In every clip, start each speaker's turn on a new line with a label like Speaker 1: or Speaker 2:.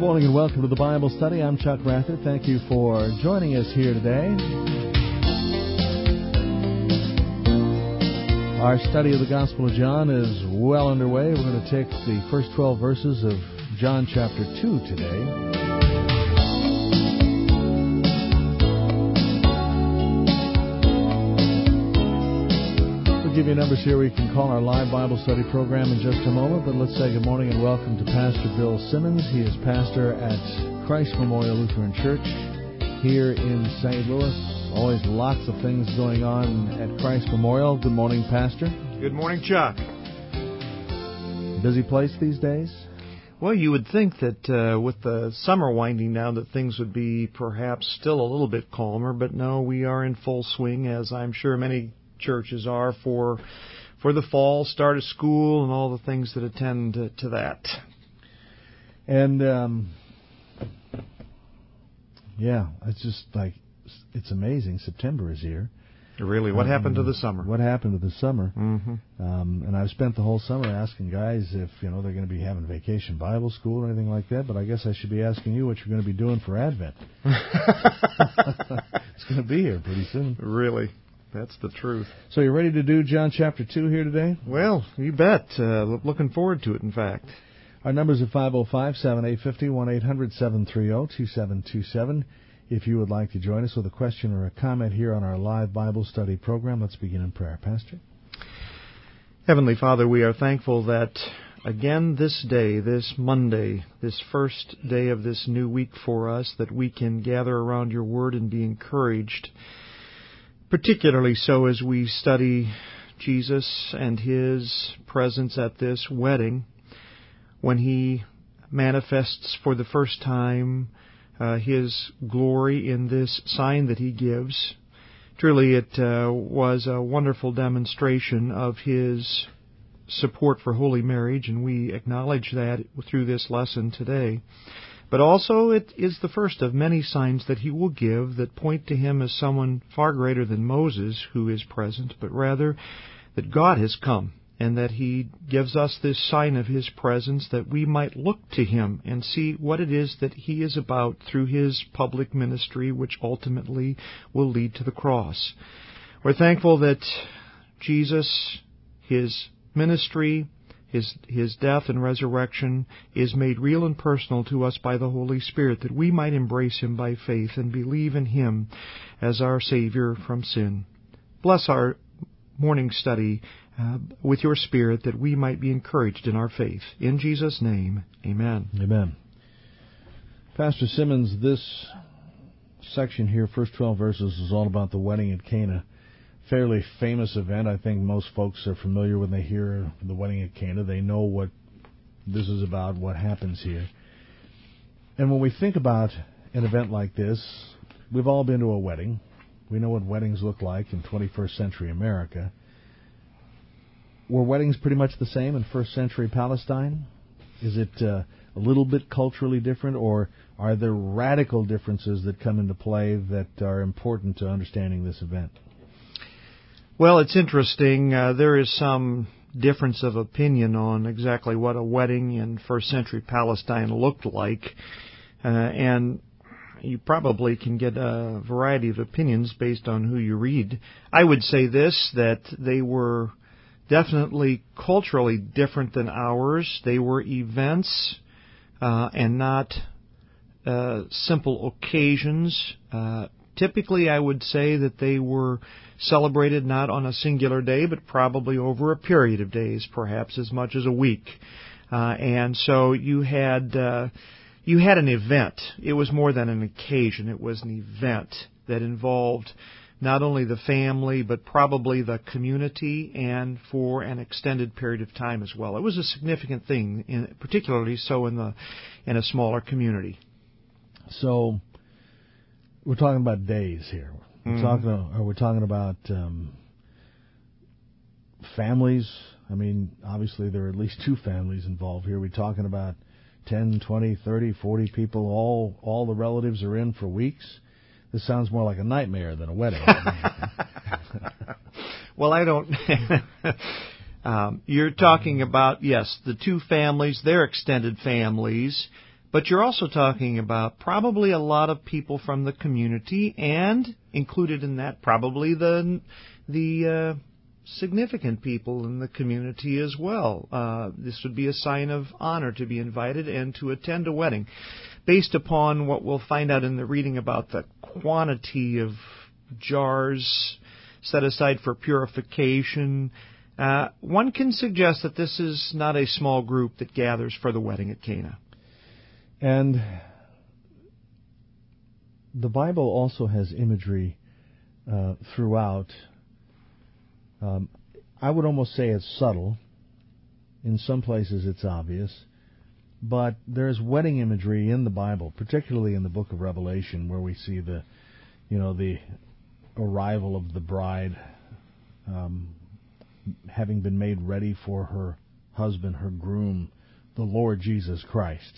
Speaker 1: morning and welcome to the Bible Study. I'm Chuck Rather. Thank you for joining us here today. Our study of the Gospel of John is well underway. We're going to take the first 12 verses of John chapter 2 today. Give you numbers here where you can call our live Bible study program in just a moment, but let's say good morning and welcome to Pastor Bill Simmons. He is pastor at Christ Memorial Lutheran Church here in St. Louis. Always lots of things going on at Christ Memorial. Good morning, Pastor.
Speaker 2: Good morning, Chuck.
Speaker 1: Busy place these days?
Speaker 2: Well, you would think that with the summer winding down that things would be perhaps still a little bit calmer, but no, we are in full swing, as I'm sure many churches are for the fall, start of school, and all the things that attend to that.
Speaker 1: And, it's just like, it's amazing. September is here.
Speaker 2: Really, what happened to the summer?
Speaker 1: What happened to the summer?
Speaker 2: Mm-hmm.
Speaker 1: And I've spent the whole summer asking guys if, they're going to be having vacation Bible school or anything like that, but I guess I should be asking you what you're going to be doing for Advent. It's going to be here pretty soon.
Speaker 2: Really? That's the truth.
Speaker 1: So you ready to do John chapter 2 here today?
Speaker 2: Well, you bet. Looking forward to it, in fact.
Speaker 1: Our numbers are 505-7850, 1-800-730-2727. If you would like to join us with a question or a comment here on our live Bible study program, let's begin in prayer. Pastor?
Speaker 2: Heavenly Father, we are thankful that, again, this day, this Monday, this first day of this new week for us, that we can gather around your Word and be encouraged, particularly so as we study Jesus and His presence at this wedding, when He manifests for the first time His glory in this sign that He gives. Truly, it was a wonderful demonstration of His support for holy marriage, and we acknowledge that through this lesson today. But also it is the first of many signs that He will give that point to Him as someone far greater than Moses who is present, but rather that God has come, and that He gives us this sign of His presence that we might look to Him and see what it is that He is about through His public ministry, which ultimately will lead to the cross. We're thankful that Jesus, His ministry, His death and resurrection is made real and personal to us by the Holy Spirit, that we might embrace Him by faith and believe in Him as our Savior from sin. Bless our morning study with your Spirit, that we might be encouraged in our faith. In Jesus' name, amen.
Speaker 1: Amen. Pastor Simmons, this section here, first 12 verses, is all about the wedding at Cana. Fairly famous event. I think most folks are familiar when they hear the wedding at Cana. They know what this is about, what happens here. And when we think about an event like this, we've all been to a wedding. We know what weddings look like in 21st century America. Were weddings pretty much the same in first century Palestine? Is it a little bit culturally different, or are there radical differences that come into play that are important to understanding this event?
Speaker 2: Well, it's interesting. There is some difference of opinion on exactly what a wedding in first century Palestine looked like. And you probably can get a variety of opinions based on who you read. I would say this, that they were definitely culturally different than ours. They were events and not simple occasions. Typically, I would say that they were celebrated not on a singular day, but probably over a period of days, perhaps as much as a week. And so you had an event. It was more than an occasion. It was an event that involved not only the family, but probably the community, and for an extended period of time as well. It was a significant thing, particularly so in a smaller community.
Speaker 1: So we're talking about days here. We're talking about families. I mean, obviously there are at least two families involved here. We're talking about 10, 20, 30, 40 people. All the relatives are in for weeks. This sounds more like a nightmare than a wedding.
Speaker 2: Well, I don't... You're talking about, yes, the two families, their extended families, But you're also talking about probably a lot of people from the community, and included in that probably the significant people in the community as well. This would be a sign of honor to be invited and to attend a wedding. Based upon what we'll find out in the reading about the quantity of jars set aside for purification, one can suggest that this is not a small group that gathers for the wedding at Cana.
Speaker 1: And the Bible also has imagery throughout. I would almost say it's subtle. In some places it's obvious. But there's wedding imagery in the Bible, particularly in the book of Revelation, where we see the arrival of the bride having been made ready for her husband, her groom, the Lord Jesus Christ.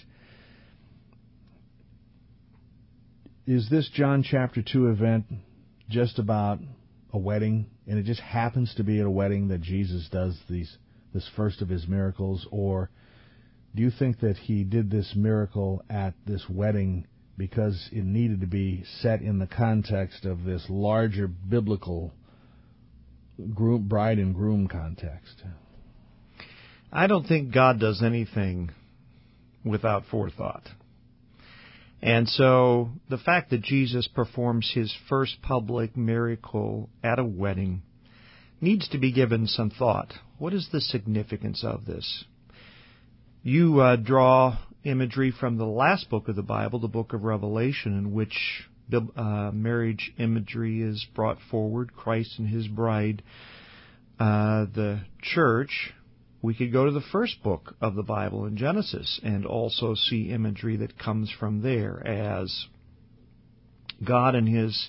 Speaker 1: Is this John chapter 2 event just about a wedding, and it just happens to be at a wedding that Jesus does this first of his miracles? Or do you think that he did this miracle at this wedding because it needed to be set in the context of this larger biblical bride and groom context?
Speaker 2: I don't think God does anything without forethought. And so the fact that Jesus performs his first public miracle at a wedding needs to be given some thought. What is the significance of this? You draw imagery from the last book of the Bible, the book of Revelation, in which marriage imagery is brought forward, Christ and his bride, the church. We could go to the first book of the Bible in Genesis and also see imagery that comes from there as God and his,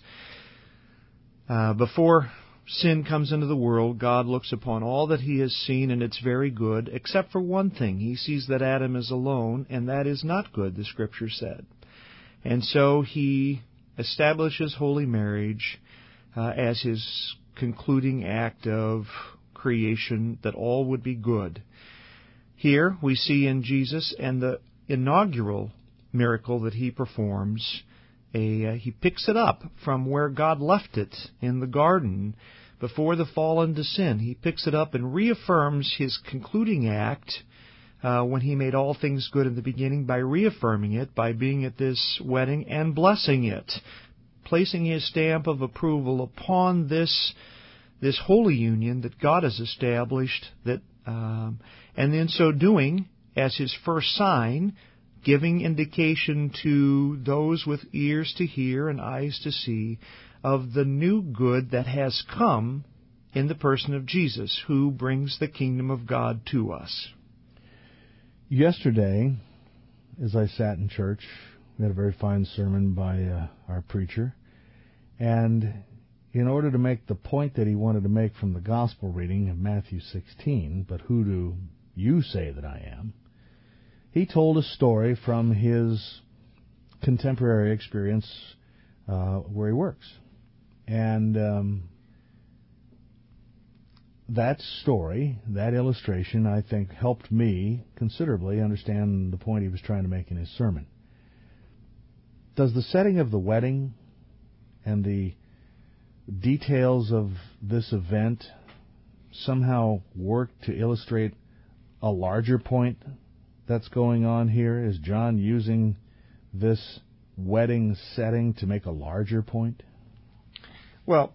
Speaker 2: before sin comes into the world, God looks upon all that he has seen, and it's very good, except for one thing. He sees that Adam is alone, and that is not good, the Scripture said. And so he establishes holy marriage as his concluding act of creation, that all would be good. Here we see in Jesus and the inaugural miracle that he performs, he picks it up from where God left it in the garden before the fall into sin. He picks it up and reaffirms his concluding act when he made all things good in the beginning by reaffirming it, by being at this wedding and blessing it, placing his stamp of approval upon this holy union that God has established, that, and in so doing, as his first sign, giving indication to those with ears to hear and eyes to see of the new good that has come in the person of Jesus, who brings the kingdom of God to us.
Speaker 1: Yesterday, as I sat in church, we had a very fine sermon by our preacher, and in order to make the point that he wanted to make from the gospel reading of Matthew 16, but who do you say that I am? He told a story from his contemporary experience where he works. And that story, that illustration, I think helped me considerably understand the point he was trying to make in his sermon. Does the setting of the wedding and the details of this event somehow work to illustrate a larger point that's going on here? Is John using this wedding setting to make a larger point?
Speaker 2: Well,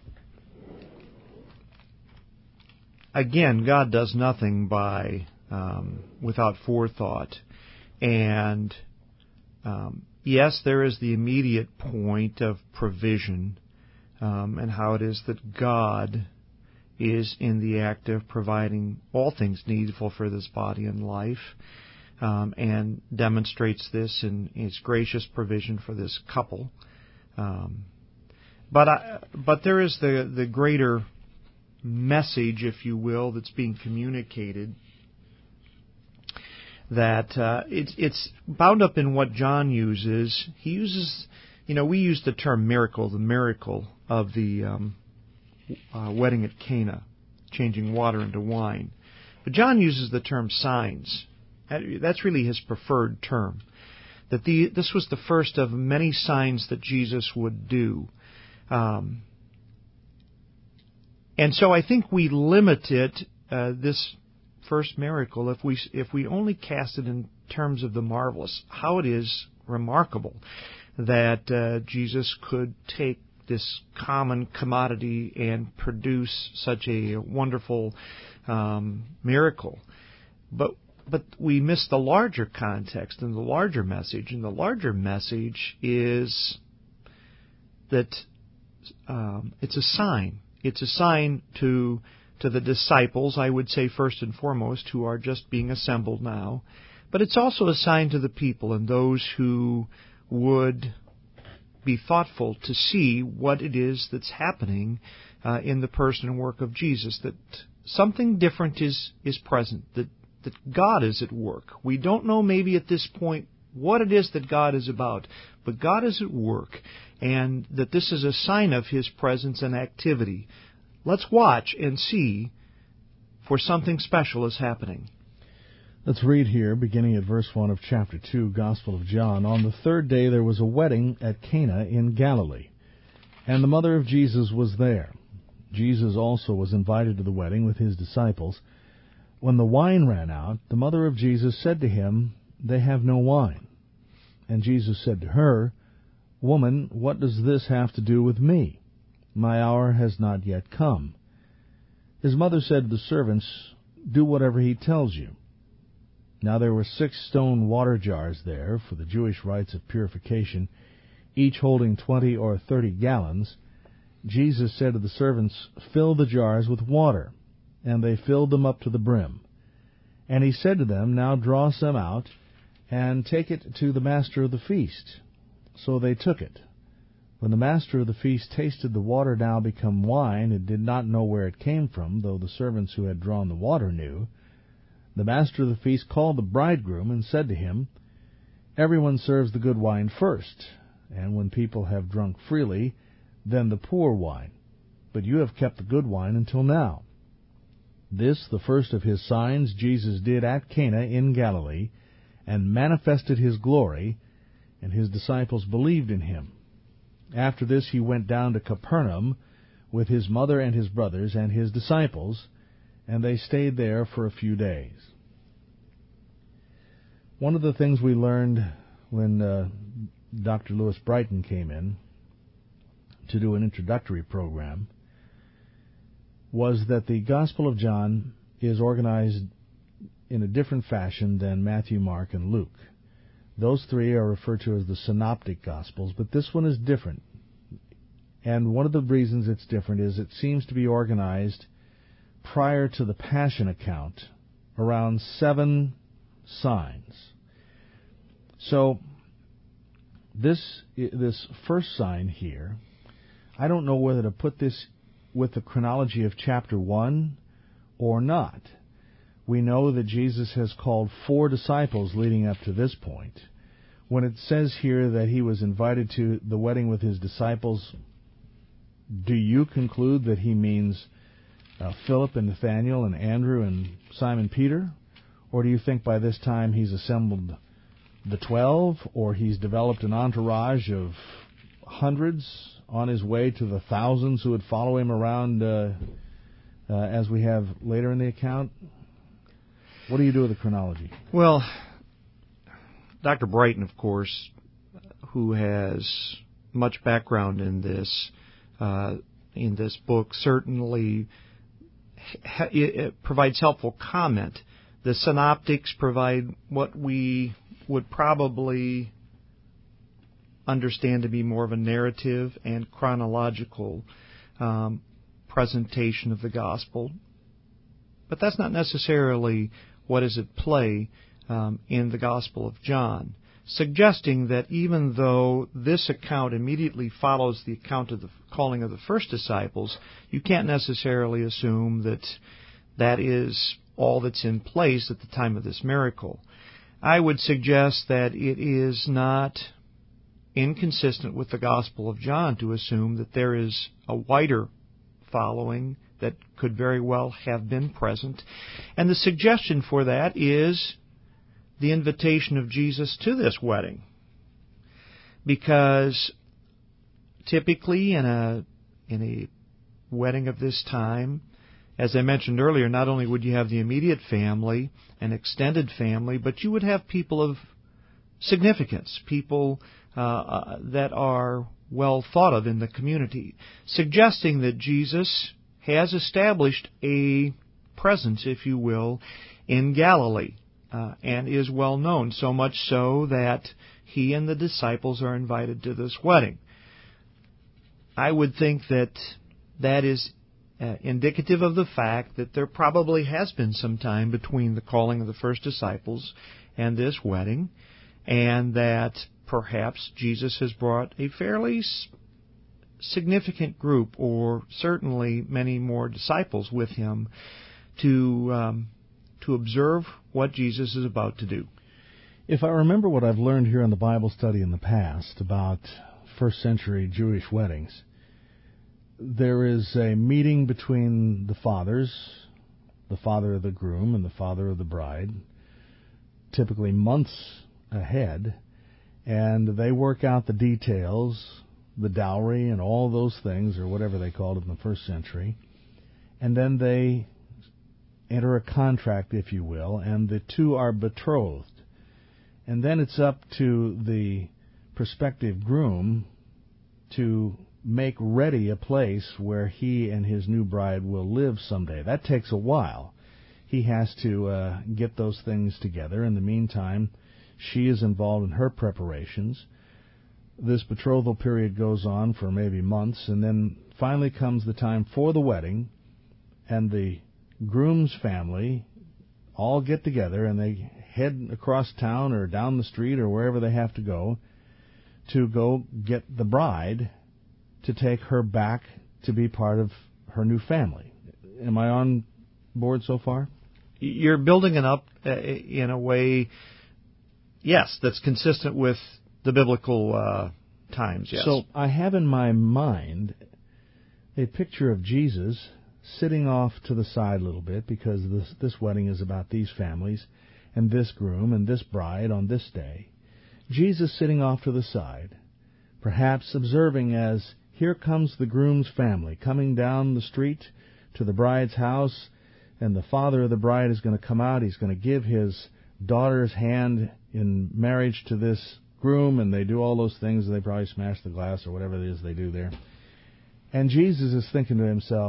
Speaker 2: again, God does nothing by without forethought. And yes, there is the immediate point of provision, and how it is that God is in the act of providing all things needful for this body and life, and demonstrates this in His gracious provision for this couple. But there is the greater message, if you will, that's being communicated, that it's bound up in what John uses. He uses, we use the term miracle, the miracle of the wedding at Cana, changing water into wine. But John uses the term signs. That's really his preferred term. that this was the first of many signs that Jesus would do. And so I think we limit it, this first miracle, if we only cast it in terms of the marvelous, how it is remarkable that Jesus could take this common commodity and produce such a wonderful miracle. But we miss the larger context and the larger message. And the larger message is that it's a sign. It's a sign to the disciples, I would say first and foremost, who are just being assembled now. But it's also a sign to the people and those who would be thoughtful to see what it is that's happening in the person and work of Jesus, that something different is present, that God is at work. We don't know maybe at this point what it is that God is about, but God is at work, and that this is a sign of His presence and activity. Let's watch and see, for something special is happening.
Speaker 1: Let's read here, beginning at verse 1 of chapter 2, Gospel of John. On the third day there was a wedding at Cana in Galilee, and the mother of Jesus was there. Jesus also was invited to the wedding with his disciples. When the wine ran out, the mother of Jesus said to him, "They have no wine." And Jesus said to her, "Woman, what does this have to do with me? My hour has not yet come." His mother said to the servants, "Do whatever he tells you." Now there were 6 stone water jars there for the Jewish rites of purification, each holding 20 or 30 gallons. Jesus said to the servants, "Fill the jars with water." And they filled them up to the brim. And he said to them, "Now draw some out, and take it to the master of the feast." So they took it. When the master of the feast tasted the water now become wine, and did not know where it came from, though the servants who had drawn the water knew, the master of the feast called the bridegroom and said to him, "Everyone serves the good wine first, and when people have drunk freely, then the poor wine. But you have kept the good wine until now." This, the first of his signs, Jesus did at Cana in Galilee, and manifested his glory, and his disciples believed in him. After this he went down to Capernaum with his mother and his brothers and his disciples, and they stayed there for a few days. One of the things we learned when Dr. Lewis Brighton came in to do an introductory program was that the Gospel of John is organized in a different fashion than Matthew, Mark, and Luke. Those 3 are referred to as the Synoptic Gospels, but this one is different. And one of the reasons it's different is it seems to be organized prior to the Passion account, around 7 signs. So this first sign here, I don't know whether to put this with the chronology of chapter 1 or not. We know that Jesus has called 4 disciples leading up to this point. When it says here that he was invited to the wedding with his disciples, do you conclude that he means Philip and Nathanael and Andrew and Simon Peter? Or do you think by this time he's assembled the 12, or he's developed an entourage of hundreds on his way to the thousands who would follow him around as we have later in the account? What do you do with the chronology?
Speaker 2: Well, Dr. Brighton, of course, who has much background in this book, certainly it provides helpful comment. The synoptics provide what we would probably understand to be more of a narrative and chronological presentation of the gospel. But that's not necessarily what is at play in the Gospel of John, suggesting that even though this account immediately follows the account of the calling of the first disciples, you can't necessarily assume that that is all that's in place at the time of this miracle. I would suggest that it is not inconsistent with the Gospel of John to assume that there is a wider following that could very well have been present. And the suggestion for that is the invitation of Jesus to this wedding. because typically in a wedding of this time, as I mentioned earlier, not only would you have the immediate family, an extended family, but you would have people of significance, people that are well thought of in the community, suggesting that Jesus has established a presence, if you will, in Galilee, and is well known, so much so that he and the disciples are invited to this wedding. I would think that is indicative of the fact that there probably has been some time between the calling of the first disciples and this wedding, and that perhaps Jesus has brought a fairly significant group, or certainly many more disciples with him, to observe what Jesus is about to do.
Speaker 1: If I remember what I've learned here in the Bible study in the past about first century Jewish weddings, there is a meeting between the fathers, the father of the groom and the father of the bride, typically months ahead, and they work out the details, the dowry and all those things, or whatever they called it in the first century, and then they enter a contract, if you will, and the two are betrothed. And then it's up to the prospective groom to make ready a place where he and his new bride will live someday. That takes a while. He has to get those things together. In the meantime, she is involved in her preparations. This betrothal period goes on for maybe months, and then finally comes the time for the wedding, and the groom's family all get together, and they head across town or down the street or wherever they have to go get the bride to take her back to be part of her new family. Am I on board so far?
Speaker 2: You're building it up in a way, yes, that's consistent with the biblical times, yes.
Speaker 1: So I have in my mind a picture of Jesus sitting off to the side a little bit, because this wedding is about these families and this groom and this bride on this day. Jesus sitting off to the side, perhaps observing as here comes the groom's family coming down the street to the bride's house, and the father of the bride is going to come out. He's going to give his daughter's hand in marriage to this groom, and they do all those things. They probably smash the glass or whatever it is they do there. And Jesus is thinking to himself,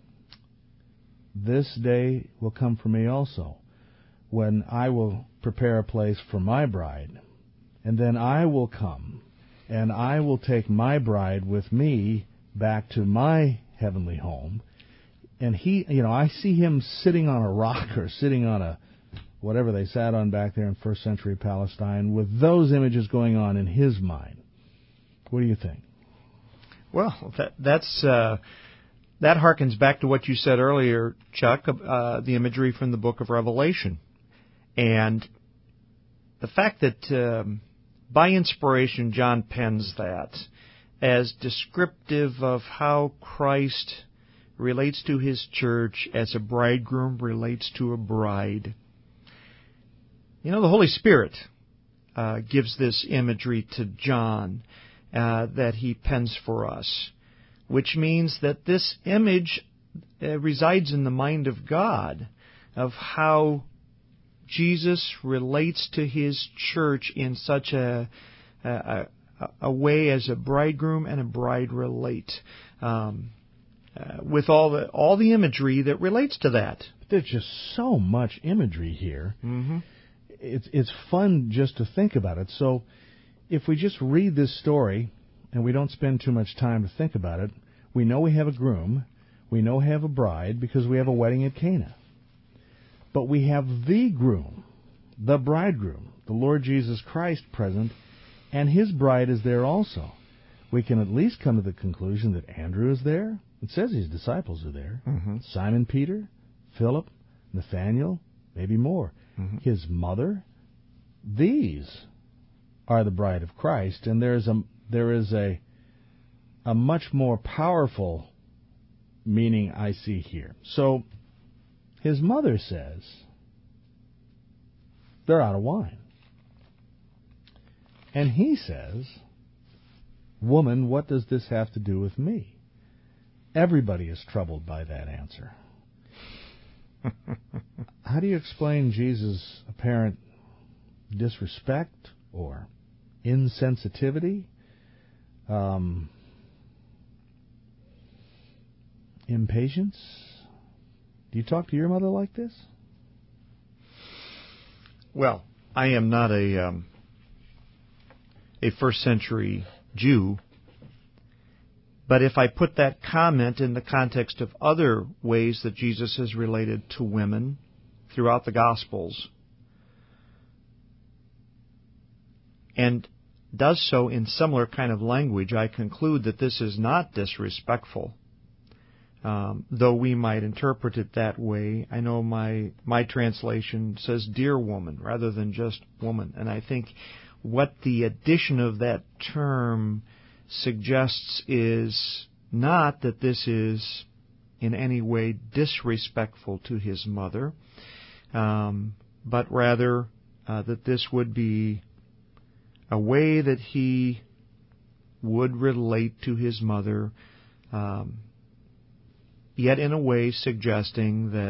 Speaker 1: this day will come for me also, when I will prepare a place for my bride, and then I will come, and I will take my bride with me back to my heavenly home. And I see him sitting on a rock or sitting on a whatever they sat on back there in first century Palestine, with those images going on in his mind. What do you think?
Speaker 2: Well, that harkens back to what you said earlier, Chuck, the imagery from the book of Revelation. And the fact that by inspiration John pens that as descriptive of how Christ relates to his church as a bridegroom relates to a bride. The Holy Spirit gives this imagery to John that he pens for us, which means that this image resides in the mind of God, of how Jesus relates to his church in such a way as a bridegroom and a bride relate, with all the imagery that relates to that.
Speaker 1: There's just so much imagery here.
Speaker 2: Mm-hmm.
Speaker 1: It's fun just to think about it. So if we just read this story and we don't spend too much time to think about it, we know we have a groom, we know we have a bride, because we have a wedding at Cana. But we have the groom, the bridegroom, the Lord Jesus Christ present, and his bride is there also. We can at least come to the conclusion that Andrew is there. It says his disciples are there.
Speaker 2: Mm-hmm.
Speaker 1: Simon Peter, Philip, Nathaniel, maybe more. Mm-hmm. His mother. These are the bride of Christ, and there is a much more powerful meaning I see here. So his mother says, they're out of wine. And he says, Woman, what does this have to do with me? Everybody is troubled by that answer. How do you explain Jesus' apparent disrespect or insensitivity? Impatience? Do you talk to your mother like this?
Speaker 2: Well, I am not a first century Jew, but if I put that comment in the context of other ways that Jesus has related to women throughout the Gospels, and does so in similar kind of language, I conclude that this is not disrespectful. Though we might interpret it that way. I know my translation says dear woman rather than just woman. And I think what the addition of that term suggests is not that this is in any way disrespectful to his mother, but rather that this would be a way that he would relate to his mother, yet in a way suggesting that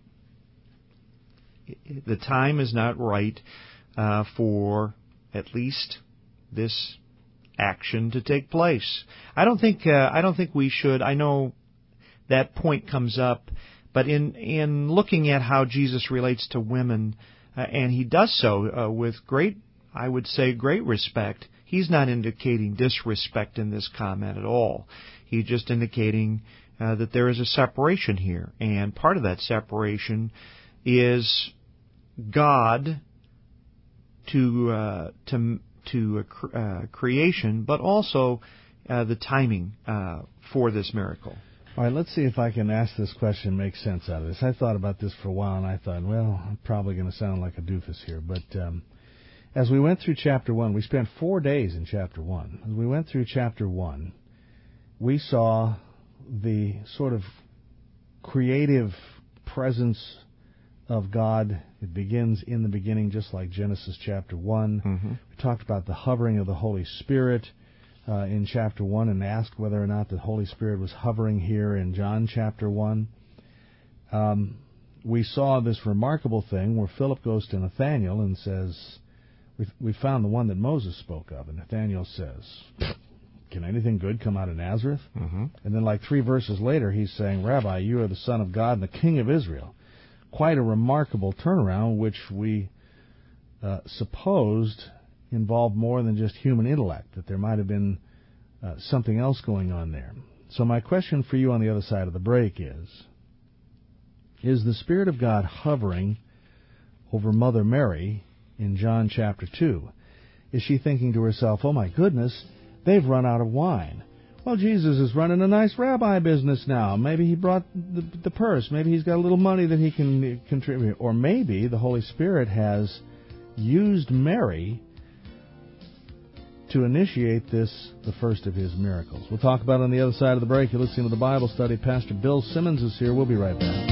Speaker 2: the time is not right for at least this action to take place. I don't think we should. I know that point comes up, but in looking at how Jesus relates to women, and he does so with great respect. He's not indicating disrespect in this comment at all. He's just indicating that there is a separation here, and part of that separation is God to creation, but also the timing for this miracle.
Speaker 1: All right, let's see if I can ask this question and make sense out of this. I thought about this for a while, and I thought, well, I'm probably going to sound like a doofus here, but as we went through chapter 1, we spent 4 days in chapter 1. As we went through chapter 1, we saw the sort of creative presence of God. It begins in the beginning, just like Genesis chapter 1.
Speaker 2: Mm-hmm.
Speaker 1: We talked about the hovering of the Holy Spirit in chapter 1 and asked whether or not the Holy Spirit was hovering here in John chapter 1. We saw this remarkable thing where Philip goes to Nathanael and says, we found the one that Moses spoke of. And Nathanael says, can anything good come out of Nazareth?
Speaker 2: Mm-hmm.
Speaker 1: And then like 3 verses later, he's saying, Rabbi, you are the Son of God and the King of Israel. Quite a remarkable turnaround, which we supposed involved more than just human intellect, that there might have been something else going on there. So my question for you on the other side of the break is the Spirit of God hovering over Mother Mary in John chapter 2? Is she thinking to herself, oh my goodness, they've run out of wine. Well, Jesus is running a nice rabbi business now. Maybe he brought the purse. Maybe he's got a little money that he can contribute. Or maybe the Holy Spirit has used Mary to initiate this, the first of his miracles. We'll talk about it on the other side of the break. You're listening to the Bible Study. Pastor Bill Simmons is here. We'll be right back.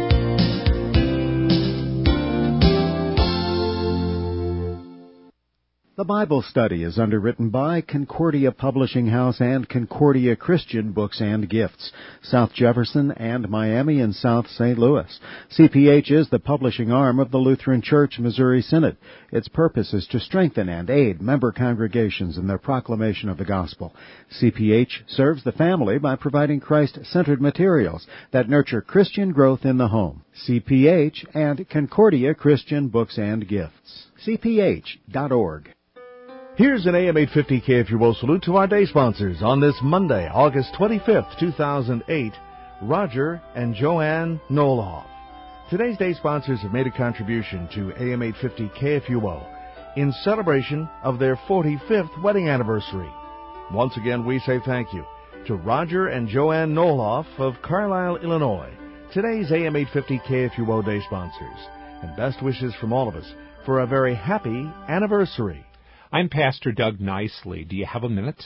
Speaker 3: The Bible Study is underwritten by Concordia Publishing House and Concordia Christian Books and Gifts, South Jefferson and Miami and South St. Louis. CPH is the publishing arm of the Lutheran Church Missouri Synod. Its purpose is to strengthen and aid member congregations in their proclamation of the gospel. CPH serves the family by providing Christ-centered materials that nurture Christian growth in the home. CPH and Concordia Christian Books and Gifts. CPH.org.
Speaker 1: Here's an AM 850 KFUO salute to our day sponsors on this Monday, August 25th, 2008, Roger and Joanne Nolhoff. Today's day sponsors have made a contribution to AM 850 KFUO in celebration of their 45th wedding anniversary. Once again, we say thank you to Roger and Joanne Nolhoff of Carlisle, Illinois, today's AM 850 KFUO day sponsors, and best wishes from all of us for a very happy anniversary.
Speaker 4: I'm Pastor Doug Nicely. Do you have a minute?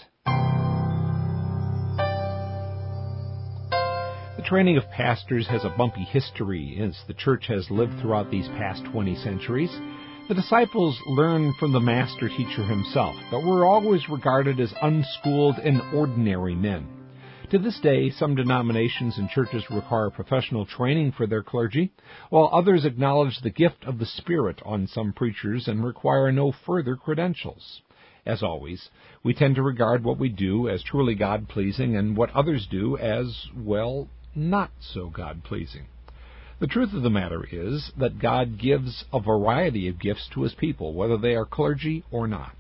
Speaker 4: The training of pastors has a bumpy history as the church has lived throughout these past 20 centuries. The disciples learned from the master teacher himself, but were always regarded as unschooled and ordinary men. To this day, some denominations and churches require professional training for their clergy, while others acknowledge the gift of the Spirit on some preachers and require no further credentials. As always, we tend to regard what we do as truly God-pleasing and what others do as, well, not so God-pleasing. The truth of the matter is that God gives a variety of gifts to His people, whether they are clergy or not.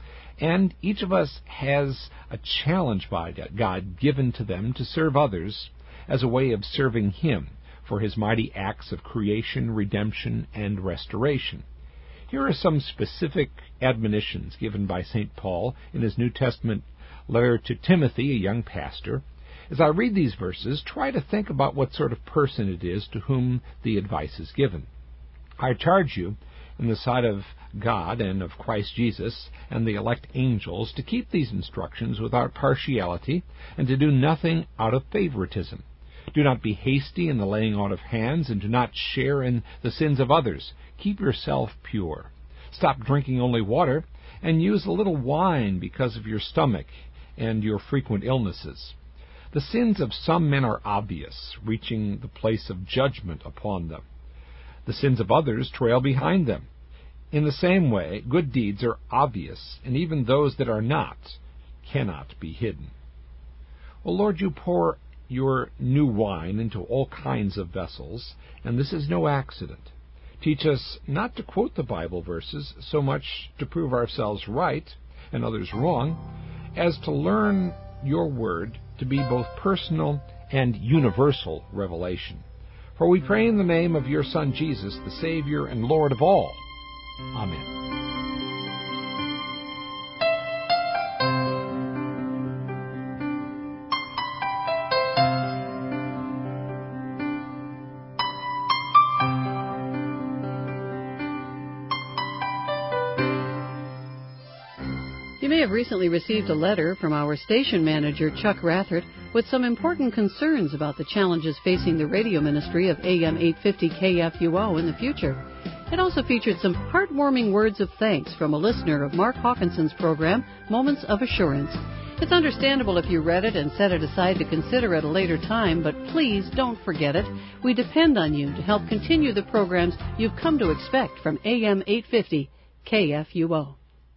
Speaker 4: And each of us has a challenge by God given to them to serve others as a way of serving Him for His mighty acts of creation, redemption, and restoration. Here are some specific admonitions given by St. Paul in his New Testament letter to Timothy, a young pastor. As I read these verses, try to think about what sort of person it is to whom the advice is given. I charge you, in the sight of God and of Christ Jesus and the elect angels, to keep these instructions without partiality and to do nothing out of favoritism. Do not be hasty in the laying on of hands, and do not share in the sins of others. Keep yourself pure. Stop drinking only water, and use a little wine because of your stomach and your frequent illnesses. The sins of some men are obvious, reaching the place of judgment upon them. The sins of others trail behind them. In the same way, good deeds are obvious, and even those that are not cannot be hidden. Well, Lord, you pour your new wine into all kinds of vessels, and this is no accident. Teach us not to quote the Bible verses so much to prove ourselves right and others wrong, as to learn your word to be both personal and universal revelation. For we pray in the name of your Son Jesus, the Savior and Lord of all. Amen.
Speaker 5: You may have recently received a letter from our station manager, Chuck Rathert, with some important concerns about the challenges facing the radio ministry of AM 850 KFUO in the future. It also featured some heartwarming words of thanks from a listener of Mark Hawkinson's program, Moments of Assurance. It's understandable if you read it and set it aside to consider at a later time, but please don't forget it. We depend on you to help continue the programs you've come to expect from AM 850 KFUO.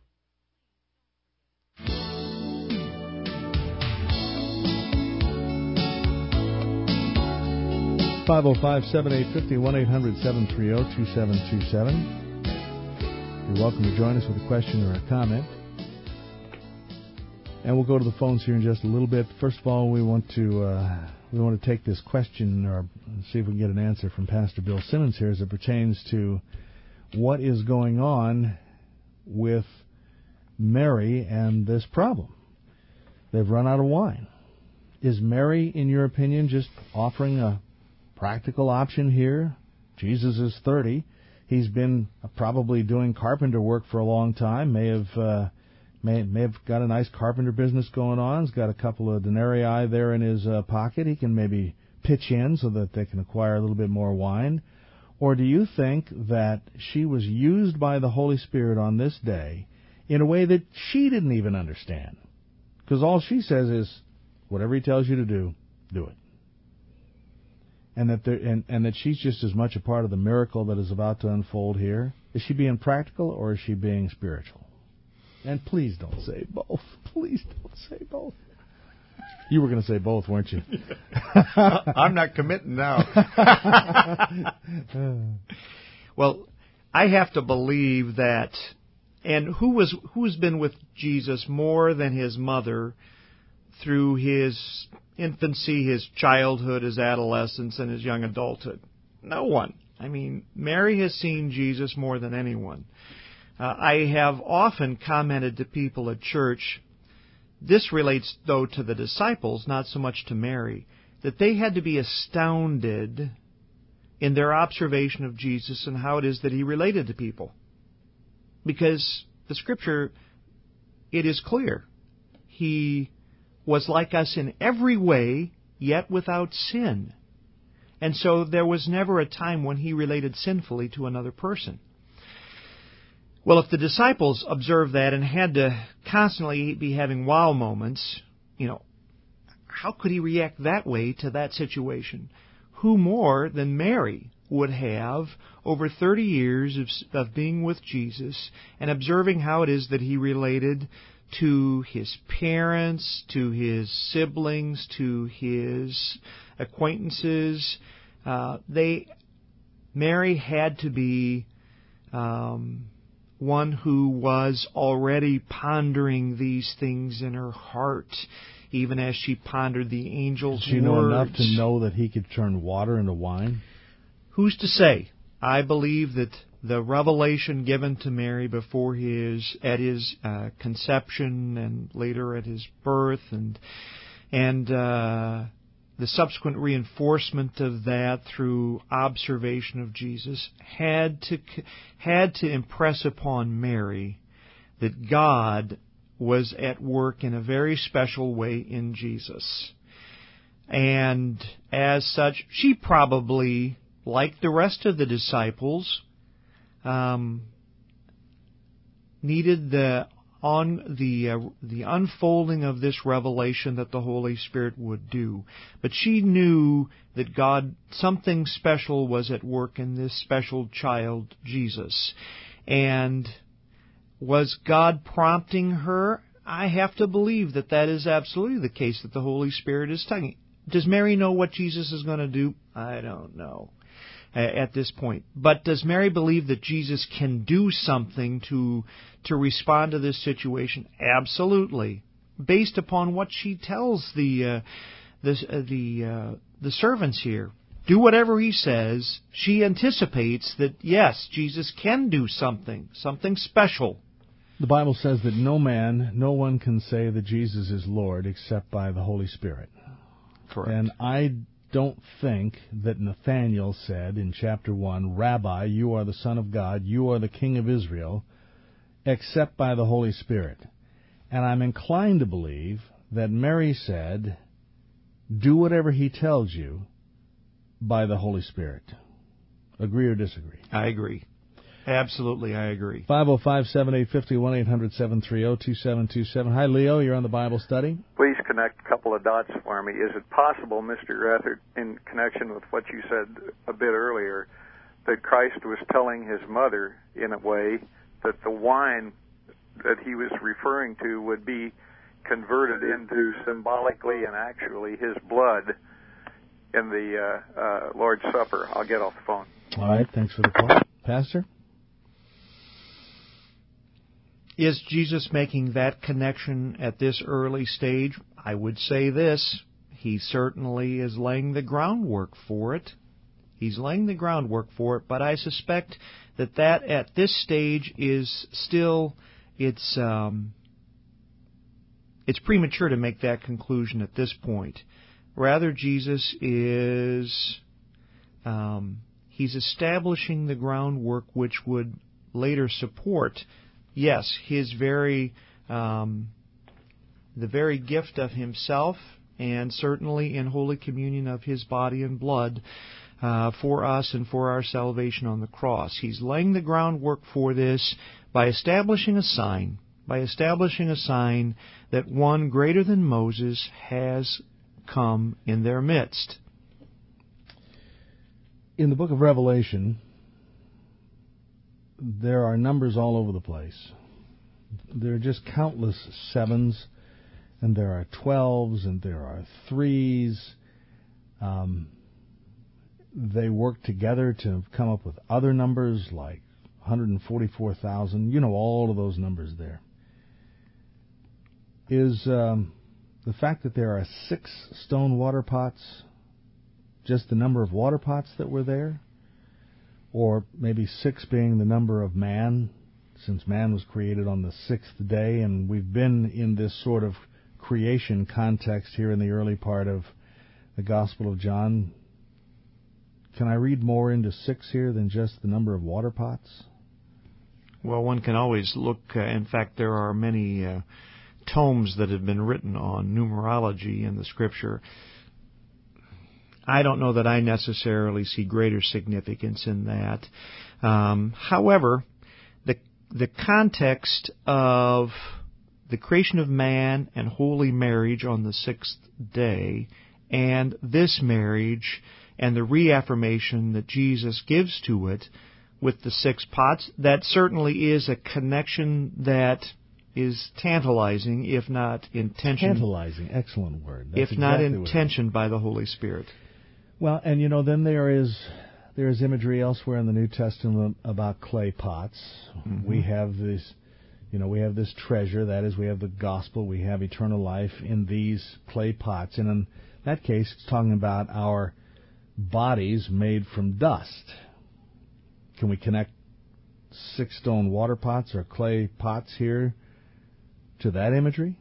Speaker 1: 505-7850, 1-800-730-2727. You're welcome to join us with a question or a comment. And we'll go to the phones here in just a little bit. First of all, we want to take this question or see if we can get an answer from Pastor Bill Simmons here as it pertains to what is going on with Mary and this problem. They've run out of wine. Is Mary, in your opinion, just offering a practical option here? Jesus is 30. He's been probably doing carpenter work for a long time. May have got a nice carpenter business going on. He's got a couple of denarii there in his pocket. He can maybe pitch in so that they can acquire a little bit more wine. Or do you think that she was used by the Holy Spirit on this day in a way that she didn't even understand? Because all she says is, whatever he tells you to do, do it. And that she's just as much a part of the miracle that is about to unfold here. Is she being practical or is she being spiritual? And please don't say both. Please don't say both. You were going to say both, weren't you?
Speaker 2: I'm not committing now. Well, I have to believe that, and who's been with Jesus more than his mother through his infancy, his childhood, his adolescence, and his young adulthood? No one. I mean, Mary has seen Jesus more than anyone. I have often commented to people at church, this relates, though, to the disciples, not so much to Mary, that they had to be astounded in their observation of Jesus and how it is that he related to people. Because the Scripture, it is clear. He was like us in every way, yet without sin. And so there was never a time when he related sinfully to another person. Well, if the disciples observed that and had to constantly be having wow moments, how could he react that way to that situation? Who more than Mary would have over 30 years of being with Jesus and observing how it is that he related to his parents, to his siblings, to his acquaintances. Mary had to be one who was already pondering these things in her heart, even as she pondered the angel's words.
Speaker 1: Did she know enough to know that he could turn water into wine?
Speaker 2: Who's to say? I believe that the revelation given to Mary before at his conception and later at his birth, and the subsequent reinforcement of that through observation of Jesus had to impress upon Mary that God was at work in a very special way in Jesus. And as such, she probably, like the rest of the disciples, needed the unfolding of this revelation that the Holy Spirit would do. But she knew that something special was at work in this special child, Jesus. And was God prompting her? I have to believe that is absolutely the case, that the Holy Spirit is tugging. Does Mary know what Jesus is going to do? I don't know at this point. But does Mary believe that Jesus can do something to respond to this situation? Absolutely. Based upon what she tells the servants here. Do whatever he says. She anticipates that, yes, Jesus can do something special.
Speaker 1: The Bible says that no one can say that Jesus is Lord except by the Holy Spirit.
Speaker 2: Correct.
Speaker 1: And I don't think that Nathanael said in chapter 1, Rabbi, you are the Son of God, you are the King of Israel, except by the Holy Spirit. And I'm inclined to believe that Mary said, do whatever he tells you by the Holy Spirit. Agree or disagree?
Speaker 2: I agree. Absolutely, I agree.
Speaker 1: 505-7850, 1-800-730-2727. Hi, Leo. You're on the Bible study.
Speaker 6: Please connect a couple of dots for me. Is it possible, Mr. Rathert, in connection with what you said a bit earlier, that Christ was telling his mother, in a way, that the wine that he was referring to would be converted into symbolically and actually his blood in the Lord's Supper? I'll get off the phone.
Speaker 1: All right. Thanks for the call. Pastor?
Speaker 2: Is Jesus making that connection at this early stage? I would say this. He certainly is laying the groundwork for it. He's laying the groundwork for it, but I suspect that at this stage is still, it's premature to make that conclusion at this point. Rather, Jesus is, he's establishing the groundwork which would later support, yes, his the very gift of himself, and certainly in Holy Communion of his body and blood for us and for our salvation on the cross. He's laying the groundwork for this by establishing a sign that one greater than Moses has come in their midst.
Speaker 1: In the book of Revelation, there are numbers all over the place. There are just countless sevens, and there are 12s, and there are 3s. They work together to come up with other numbers like 144,000. You know all of those numbers there. Is the fact that there are 6 stone water pots just the number of water pots that were there? Or maybe 6 being the number of man, since man was created on the 6th day, and we've been in this sort of creation context here in the early part of the Gospel of John. Can I read more into 6 here than just the number of water pots?
Speaker 2: Well, one can always look. In fact, there are many tomes that have been written on numerology in the Scripture. I don't know that I necessarily see greater significance in that. However, the context of the creation of man and holy marriage on the sixth day, and this marriage and the reaffirmation that Jesus gives to it with the 6 pots, that certainly is a connection that is tantalizing, if not intention.
Speaker 1: Tantalizing, excellent word. That's
Speaker 2: if not
Speaker 1: exactly
Speaker 2: intentioned by the Holy Spirit.
Speaker 1: Well, and then there is imagery elsewhere in the New Testament about clay pots.
Speaker 2: Mm-hmm.
Speaker 1: We have this, we have this treasure. That is, we have the gospel. We have eternal life in these clay pots. And in that case, it's talking about our bodies made from dust. Can we connect 6 stone water pots or clay pots here to that imagery?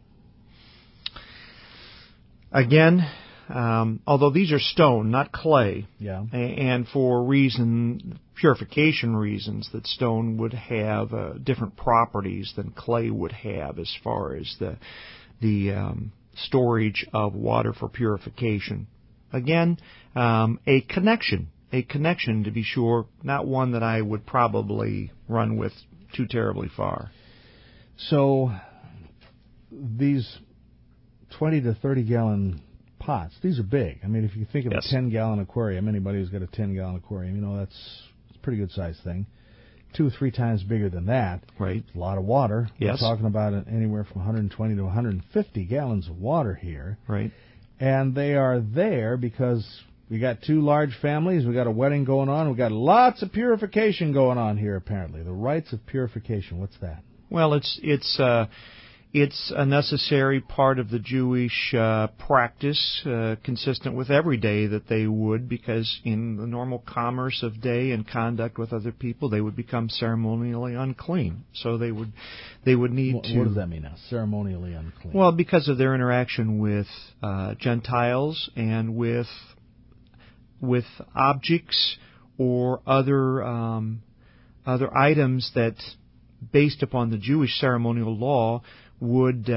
Speaker 2: Again, although these are stone, not clay,
Speaker 1: yeah,
Speaker 2: and for purification reasons, that stone would have different properties than clay would have as far as the storage of water for purification. Again, a connection to be sure, not one that I would probably run with too terribly far.
Speaker 1: So these 20 to 30 gallon pots, these are big. I mean, if you think of
Speaker 2: yes.
Speaker 1: a 10-gallon aquarium, anybody who's got a 10-gallon aquarium, that's a pretty good sized thing. 2 or 3 times bigger than that.
Speaker 2: Right.
Speaker 1: A lot of water.
Speaker 2: Yes.
Speaker 1: We're talking about anywhere from 120 to 150 gallons of water here.
Speaker 2: Right.
Speaker 1: And they are there because we got 2 large families, we got a wedding going on, we got lots of purification going on here apparently. The rites of purification, what's that?
Speaker 2: Well, it's a necessary part of the Jewish practice, consistent with every day that they would, because in the normal commerce of day and conduct with other people, they would become ceremonially unclean. So they would need to.
Speaker 1: What does that mean now? Ceremonially unclean.
Speaker 2: Well, because of their interaction with Gentiles and with objects or other items that, based upon the Jewish ceremonial law, would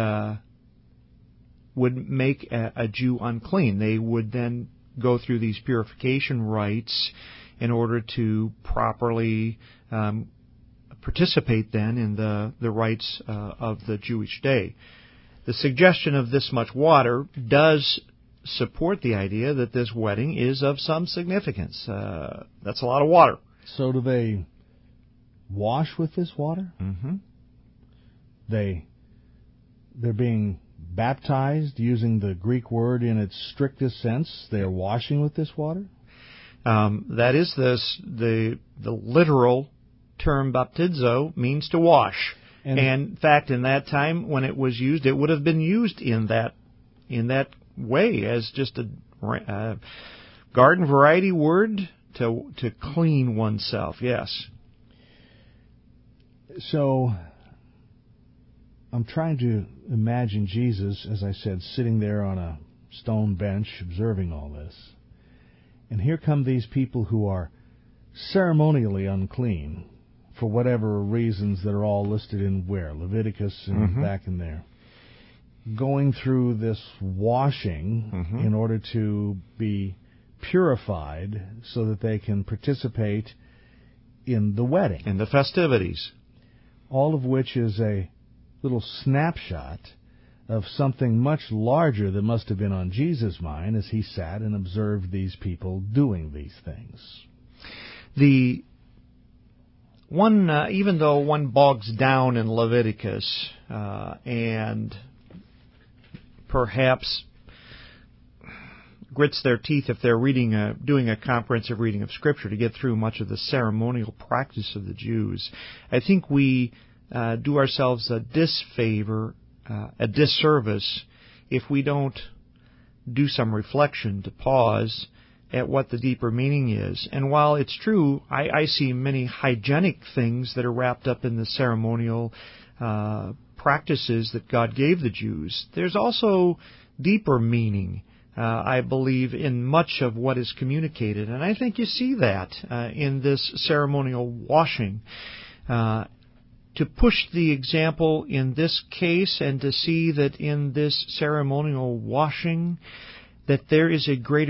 Speaker 2: make a Jew unclean. They would then go through these purification rites in order to properly participate then in the rites of the Jewish day. The suggestion of this much water does support the idea that this wedding is of some significance. That's a lot of water.
Speaker 1: So do they wash with this water?
Speaker 2: Mm-hmm.
Speaker 1: They're being baptized using the Greek word in its strictest sense. They're washing with this water?
Speaker 2: That is the literal term baptizo means to wash. And in fact, in that time when it was used, it would have been used in that way as just a garden variety word to clean oneself. Yes.
Speaker 1: So I'm trying to imagine Jesus, as I said, sitting there on a stone bench observing all this. And here come these people who are ceremonially unclean for whatever reasons that are all listed in where? Leviticus and
Speaker 2: mm-hmm.
Speaker 1: back in there. Going through this washing
Speaker 2: mm-hmm.
Speaker 1: in order to be purified so that they can participate in the wedding.
Speaker 2: In the festivities.
Speaker 1: All of which is a little snapshot of something much larger that must have been on Jesus' mind as he sat and observed these people doing these things.
Speaker 2: The one, even though one bogs down in Leviticus and perhaps grits their teeth if they're doing a comprehensive reading of Scripture to get through much of the ceremonial practice of the Jews, I think we do ourselves a disfavor, a disservice, if we don't do some reflection to pause at what the deeper meaning is. And while it's true, I see many hygienic things that are wrapped up in the ceremonial practices that God gave the Jews, there's also deeper meaning, I believe, in much of what is communicated. And I think you see that in this ceremonial washing. To push the example in this case and to see that in this ceremonial washing that there is a greater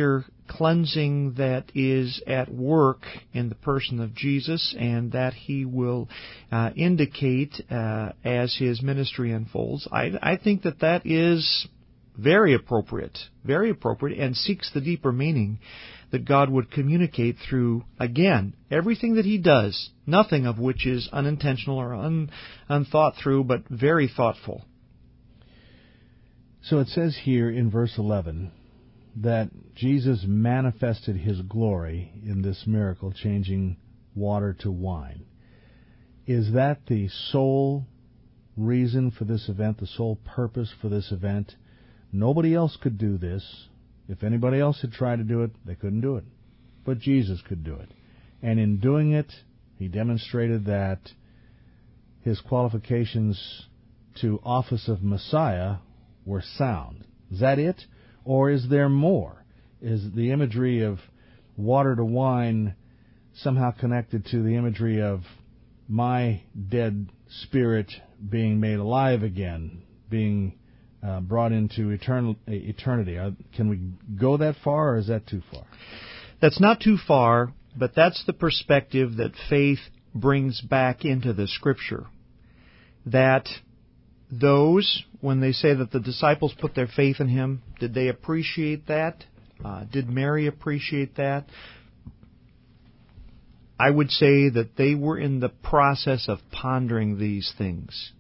Speaker 2: cleansing that is at work in the person of Jesus, and that He will indicate as His ministry unfolds. I think that is very appropriate, and seeks the deeper meaning that God would communicate through, again, everything that He does, nothing of which is unintentional or unthought through, but very thoughtful.
Speaker 1: So it says here in verse 11 that Jesus manifested His glory in this miracle, changing water to wine. Is that the sole reason for this event, the sole purpose for this event? Nobody else could do this. If anybody else had tried to do it, they couldn't do it. But Jesus could do it. And in doing it, He demonstrated that His qualifications to office of Messiah were sound. Is that it? Or is there more? Is the imagery of water to wine somehow connected to the imagery of my dead spirit being made alive again, being brought into eternity? Can we go that far, or is that too far?
Speaker 2: That's not too far, but that's the perspective that faith brings back into the Scripture. That those, when they say that the disciples put their faith in Him, did they appreciate that? Did Mary appreciate that? I would say that they were in the process of pondering these things,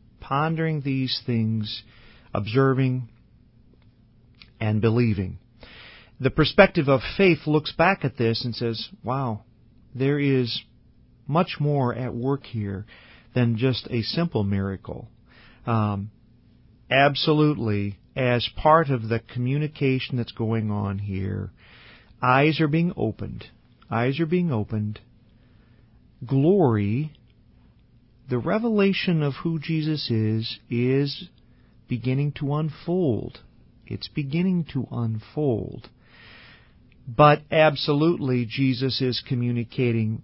Speaker 2: observing and believing. The perspective of faith looks back at this and says, wow, there is much more at work here than just a simple miracle. Absolutely, as part of the communication that's going on here, eyes are being opened. Glory, the revelation of who Jesus is beginning to unfold. It's beginning to unfold. But absolutely, Jesus is communicating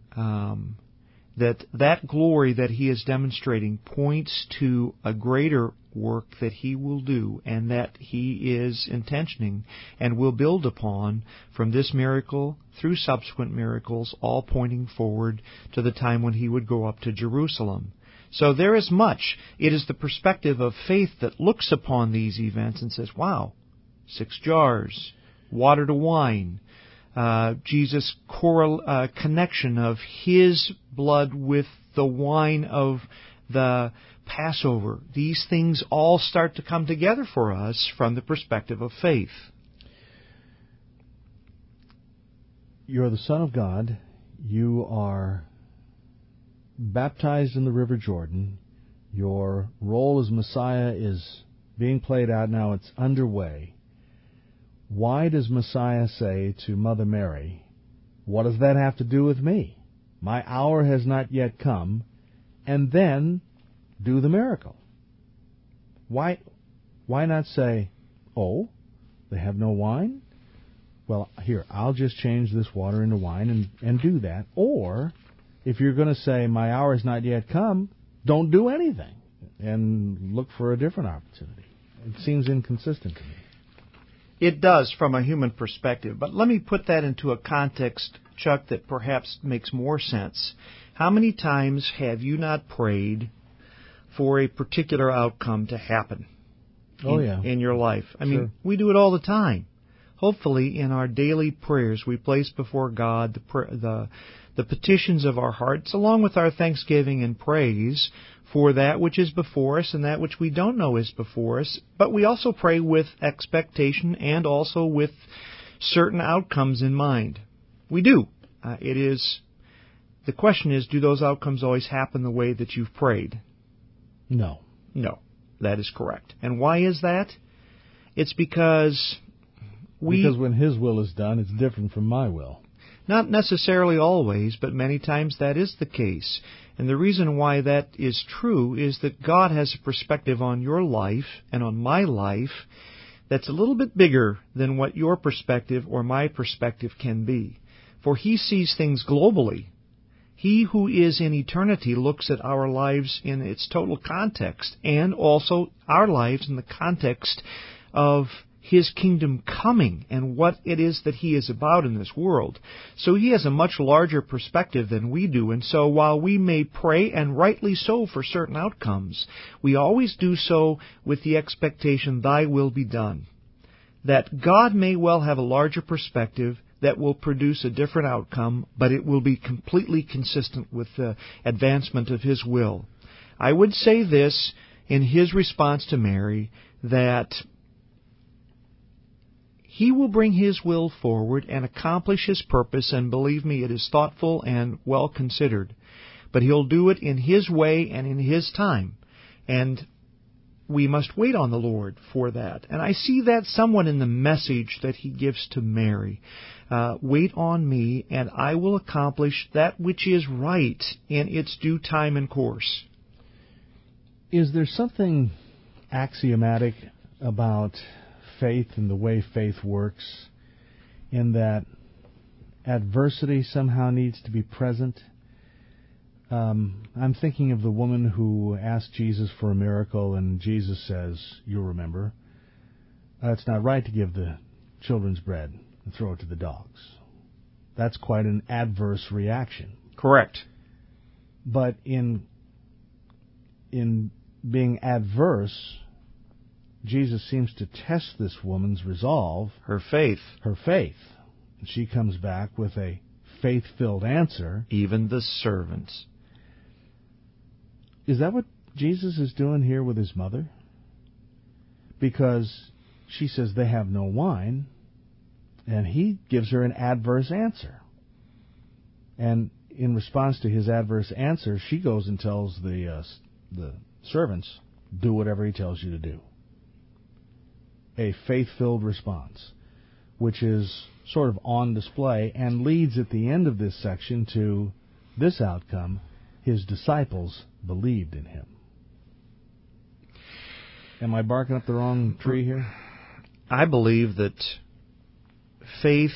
Speaker 2: that glory that He is demonstrating points to a greater work that He will do, and that He is intentioning and will build upon from this miracle through subsequent miracles, all pointing forward to the time when He would go up to Jerusalem. So there is much. It is the perspective of faith that looks upon these events and says, wow, 6 jars, water to wine, Jesus' connection of His blood with the wine of the Passover. These things all start to come together for us from the perspective of faith.
Speaker 1: You're the Son of God. You are baptized in the River Jordan. Your role as Messiah is being played out now. It's underway. Why does Messiah say to Mother Mary, what does that have to do with me? My hour has not yet come, and then do the miracle? Why not say, oh, they have no wine? Well, here, I'll just change this water into wine and do that. Or, if you're going to say, my hour has not yet come, don't do anything and look for a different opportunity. It seems inconsistent to me.
Speaker 2: It does from a human perspective, but let me put that into a context, Chuck, that perhaps makes more sense. How many times have you not prayed for a particular outcome to happen in your life? I mean, we do it all the time. Hopefully, in our daily prayers, we place before God the petitions of our hearts, along with our thanksgiving and praise for that which is before us and that which we don't know is before us. But we also pray with expectation and also with certain outcomes in mind. We do. The question is, do those outcomes always happen the way that you've prayed?
Speaker 1: No.
Speaker 2: No, that is correct. And why is that? It's because when His will is done, it's different from my will. Not necessarily always, but many times that is the case. And the reason why that is true is that God has a perspective on your life and on my life that's a little bit bigger than what your perspective or my perspective can be. For He sees things globally. He who is in eternity looks at our lives in its total context, and also our lives in the context of His kingdom coming and what it is that He is about in this world. So He has a much larger perspective than we do, and so while we may pray, and rightly so, for certain outcomes, we always do so with the expectation, Thy will be done. That God may well have a larger perspective that will produce a different outcome, but it will be completely consistent with the advancement of His will. I would say this in His response to Mary, that He will bring His will forward and accomplish His purpose, and believe me, it is thoughtful and well considered. But He'll do it in His way and in His time. And we must wait on the Lord for that. And I see that somewhat in the message that He gives to Mary. Wait on me, and I will accomplish that which is right in its due time and course.
Speaker 1: Is there something axiomatic about faith and the way faith works, in that adversity somehow needs to be present? I'm thinking of the woman who asked Jesus for a miracle, and Jesus says, you'll remember, it's not right to give the children's bread and throw it to the dogs. That's quite an adverse reaction.
Speaker 2: Correct.
Speaker 1: But in being adverse, Jesus seems to test this woman's resolve.
Speaker 2: Her faith.
Speaker 1: And she comes back with a faith-filled answer.
Speaker 2: Even the servants.
Speaker 1: Is that what Jesus is doing here with His mother? Because she says they have no wine, and He gives her an adverse answer. And in response to His adverse answer, she goes and tells the servants, do whatever He tells you to do. A faith-filled response, which is sort of on display and leads at the end of this section to this outcome: His disciples believed in Him. Am I barking up the wrong tree here?
Speaker 2: I believe that faith,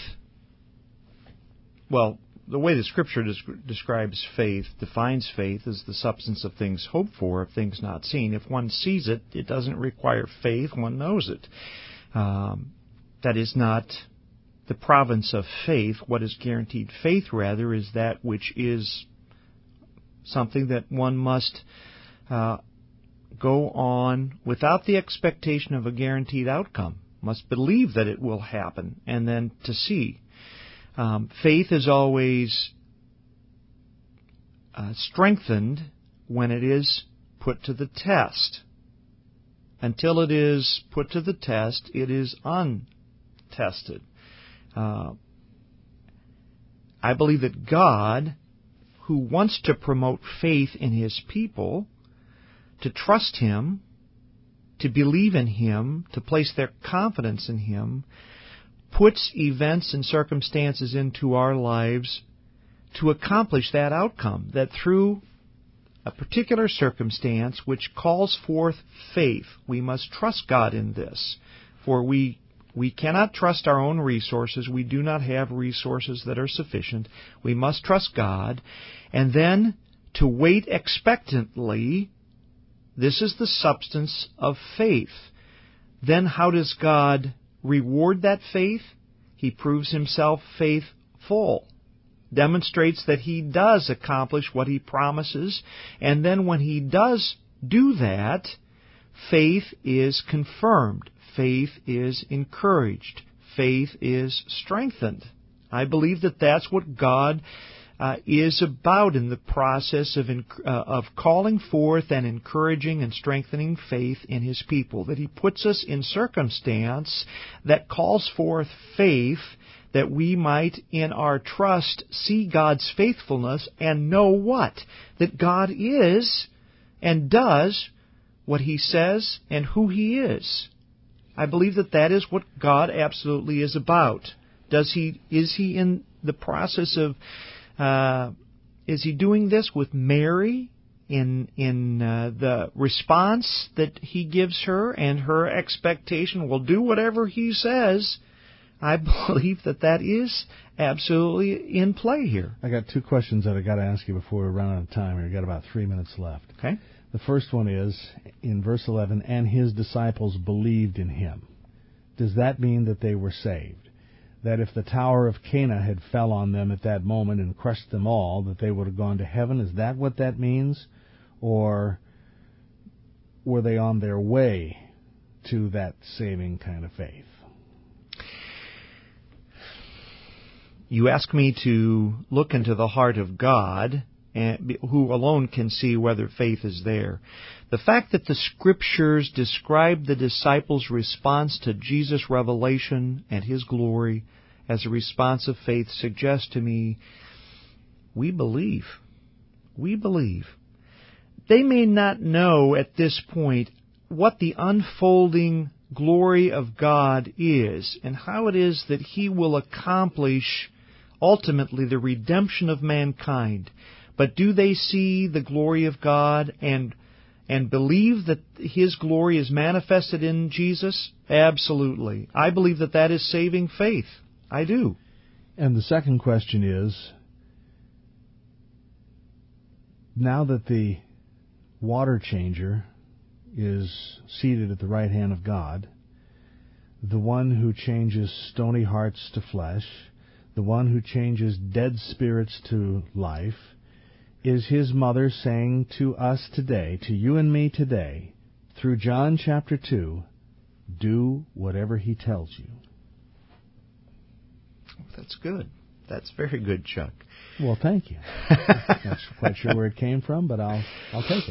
Speaker 2: well, the way the Scripture describes faith, defines faith as the substance of things hoped for, of things not seen. If one sees it, it doesn't require faith. One knows it. That is not the province of faith. What is guaranteed faith, rather, is that which is something that one must go on without the expectation of a guaranteed outcome. Must believe that it will happen, and then to see. Faith is always strengthened when it is put to the test. Until it is put to the test, it is untested. I believe that God, who wants to promote faith in His people, to trust Him, to believe in Him, to place their confidence in Him, puts events and circumstances into our lives to accomplish that outcome, that through a particular circumstance which calls forth faith, we must trust God in this. For we cannot trust our own resources. We do not have resources that are sufficient. We must trust God. And then to wait expectantly. This is the substance of faith. Then how does God reward that faith? He proves Himself faithful, demonstrates that He does accomplish what He promises, and then when He does do that, faith is confirmed, faith is encouraged, faith is strengthened. I believe that that's what God is about in the process of calling forth and encouraging and strengthening faith in His people. That He puts us in circumstance that calls forth faith, that we might in our trust see God's faithfulness and know what? That God is and does what He says and who He is. I believe that that is what God absolutely is about. Is He in the process of is He doing this with Mary in the response that He gives her and her expectation? Well, do whatever He says. I believe that is absolutely in play here.
Speaker 1: I got two questions that I got to ask you before we run out of time. We've got about 3 minutes left.
Speaker 2: Okay.
Speaker 1: The first one is in verse 11, and His disciples believed in Him. does that mean that they were saved? That if the Tower of Cana had fell on them at that moment and crushed them all, that they would have gone to heaven? Is that what that means? Or were they on their way to that saving kind of faith?
Speaker 2: You ask me to look into the heart of God, who alone can see whether faith is there. The fact that the Scriptures describe the disciples' response to Jesus' revelation and His glory as a response of faith suggests to me, we believe. We believe. They may not know at this point what the unfolding glory of God is and how it is that He will accomplish ultimately the redemption of mankind. But do they see the glory of God and believe that His glory is manifested in Jesus? Absolutely. I believe that that is saving faith. I do.
Speaker 1: And the second question is, now that the water changer is seated at the right hand of God, the one who changes stony hearts to flesh, the one who changes dead spirits to life, is His mother saying to us today, to you and me today, through John chapter 2, do whatever He tells you.
Speaker 2: That's good. That's very good, Chuck.
Speaker 1: Well, thank you. Not quite sure where it came from, but I'll take it.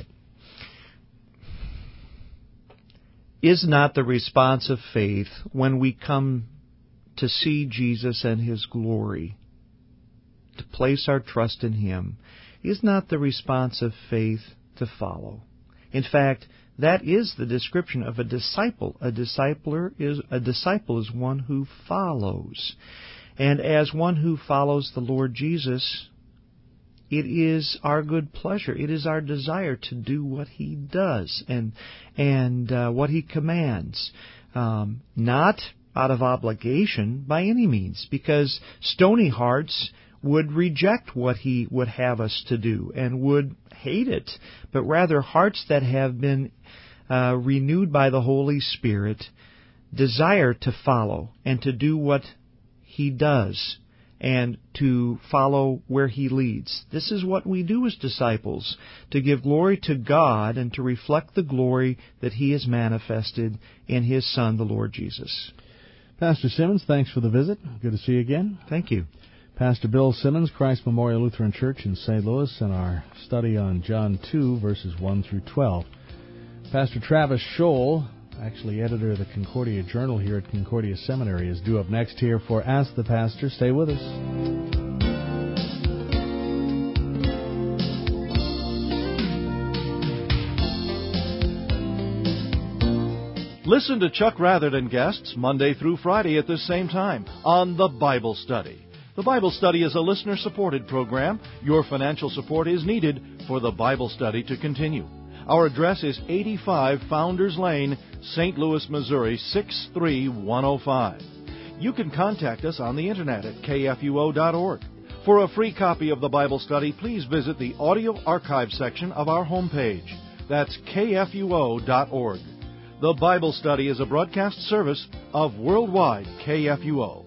Speaker 2: Is not the response of faith when we come to see Jesus and His glory, to place our trust in Him, is not the response of faith to follow? In fact, that is the description of a disciple. A disciple is one who follows. And as one who follows the Lord Jesus, it is our good pleasure, it is our desire to do what He does and what He commands. Not out of obligation by any means, because stony hearts would reject what He would have us to do and would hate it, but rather hearts that have been renewed by the Holy Spirit desire to follow and to do what He does and to follow where He leads. This is what we do as disciples, to give glory to God and to reflect the glory that He has manifested in His Son, the Lord Jesus.
Speaker 1: Pastor Simmons, thanks for the visit. Good to see you again.
Speaker 2: Thank you.
Speaker 1: Pastor Bill Simmons, Christ Memorial Lutheran Church in St. Louis, and our study on John 2, verses 1 through 12. Pastor Travis Scholl, actually editor of the Concordia Journal here at Concordia Seminary, is due up next here for Ask the Pastor. Stay with us.
Speaker 7: Listen to Chuck Rather and guests Monday through Friday at this same time on The Bible Study. The Bible Study is a listener-supported program. Your financial support is needed for The Bible Study to continue. Our address is 85 Founders Lane, St. Louis, Missouri, 63105. You can contact us on the Internet at kfuo.org. For a free copy of The Bible Study, please visit the audio archive section of our homepage. That's kfuo.org. The Bible Study is a broadcast service of Worldwide KFUO.